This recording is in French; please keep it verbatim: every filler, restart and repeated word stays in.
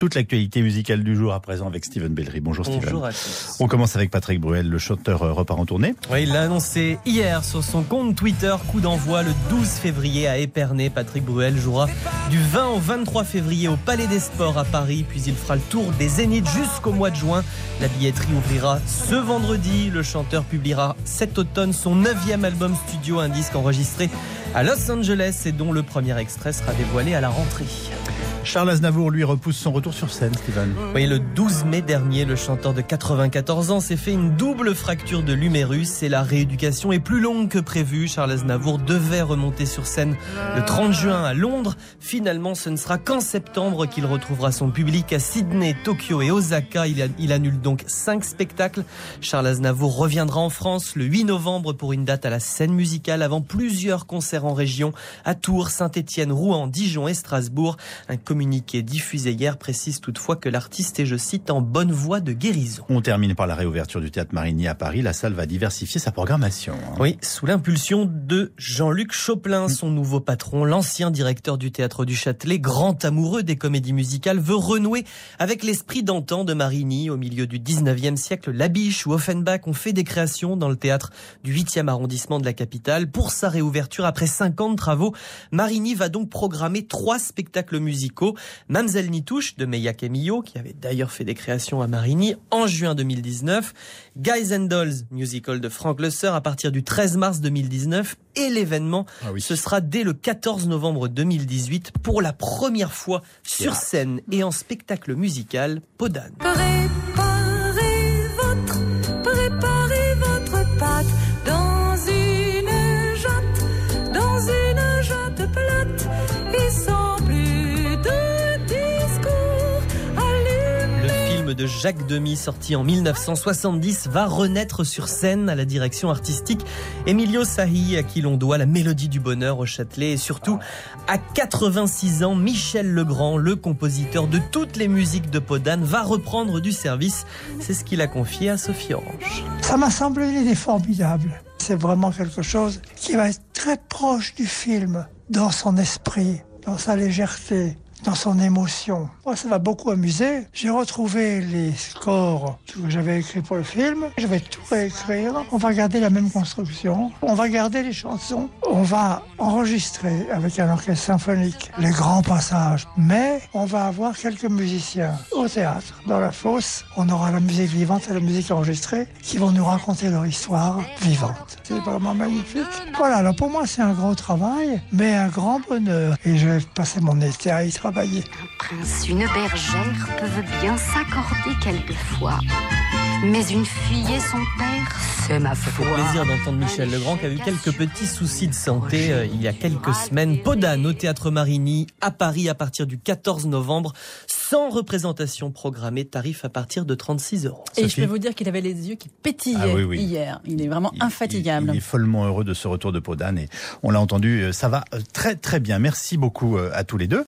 Toute l'actualité musicale du jour à présent avec Steven Bellery. Bonjour, Bonjour Steven. À tous. On commence avec Patrick Bruel, le chanteur repart en tournée. Oui, il l'a annoncé hier sur son compte Twitter. Coup d'envoi le douze février à Épernay. Patrick Bruel jouera du vingt au vingt-trois février au Palais des Sports à Paris. Puis il fera le tour des Zéniths jusqu'au mois de juin. La billetterie ouvrira ce vendredi. Le chanteur publiera cet automne son neuvième album studio, un disque enregistré à Los Angeles et dont le premier extrait sera dévoilé à la rentrée. Charles Aznavour, lui, repousse son retour sur scène, Steven. Oui, le douze mai dernier, le chanteur de quatre-vingt-quatorze ans s'est fait une double fracture de l'humérus et la rééducation est plus longue que prévu. Charles Aznavour devait remonter sur scène le trente juin à Londres. Finalement, ce ne sera qu'en septembre qu'il retrouvera son public à Sydney, Tokyo et Osaka. Il, a, il annule donc cinq spectacles. Charles Aznavour reviendra en France le huit novembre pour une date à la Scène Musicale avant plusieurs concerts en région à Tours, Saint-Étienne, Rouen, Dijon et Strasbourg. Un communiqué diffusé hier précise toutefois que l'artiste est, je cite, en bonne voie de guérison. On termine par la réouverture du Théâtre Marigny à Paris. La salle va diversifier sa programmation. Hein. Oui, sous l'impulsion de Jean-Luc Choplin, son nouveau patron, l'ancien directeur du Théâtre du Châtelet, grand amoureux des comédies musicales, veut renouer avec l'esprit d'antan de Marigny. Au milieu du dix-neuvième siècle, Labiche ou Offenbach ont fait des créations dans le théâtre du huitième arrondissement de la capitale. Pour sa réouverture, après cinq ans de travaux, Marigny va donc programmer trois spectacles musicaux. Mamzelle Nitouche de Meilhac et Millot, qui avait d'ailleurs fait des créations à Marigny en juin deux mille dix-neuf. Guys and Dolls, musical de Franck Lesueur à partir du treize mars deux mille dix-neuf. Et l'événement, ah oui. ce sera dès le quatorze novembre deux mille dix-huit pour la première fois sur scène et en spectacle musical, Podane. Préparez votre, préparez votre pâte dans une jatte, dans une jatte plate et sans de Jacques Demy, sorti en mille neuf cent soixante-dix, va renaître sur scène à la direction artistique Emilio Sahi, à qui l'on doit la mélodie du bonheur au Châtelet, et surtout à quatre-vingt-six ans, Michel Legrand, le compositeur de toutes les musiques de Podane, va reprendre du service. C'est ce qu'il a confié à Sophie Orange. Ça m'a semblé une idée formidable. C'est vraiment quelque chose qui va être très proche du film, dans son esprit, dans sa légèreté, dans son émotion. Moi, ça m'a beaucoup amusé. J'ai retrouvé les scores que j'avais écrits pour le film. Je vais tout réécrire. On va garder la même construction. On va garder les chansons. On va enregistrer avec un orchestre symphonique les grands passages. Mais on va avoir quelques musiciens au théâtre. Dans la fosse, on aura la musique vivante et la musique enregistrée qui vont nous raconter leur histoire vivante. C'est vraiment magnifique. Voilà, alors pour moi, c'est un gros travail, mais un grand bonheur. Et je vais passer mon été à y travailler. Un prince, une bergère peuvent bien s'accorder quelquefois. Mais une fille et son père, c'est ma foi. Ça fait plaisir d'entendre Michel Legrand qui a eu quelques petits soucis de santé euh, il y a quelques semaines. Podane au Théâtre Marigny à Paris à partir du quatorze novembre. Sans représentation programmée, tarif à partir de trente-six euros. Et Sophie, je peux vous dire qu'il avait les yeux qui pétillaient ah, oui, oui. hier. Il est vraiment il, infatigable. Il, il est follement heureux de ce retour de Podane et on l'a entendu, ça va très très bien. Merci beaucoup à tous les deux.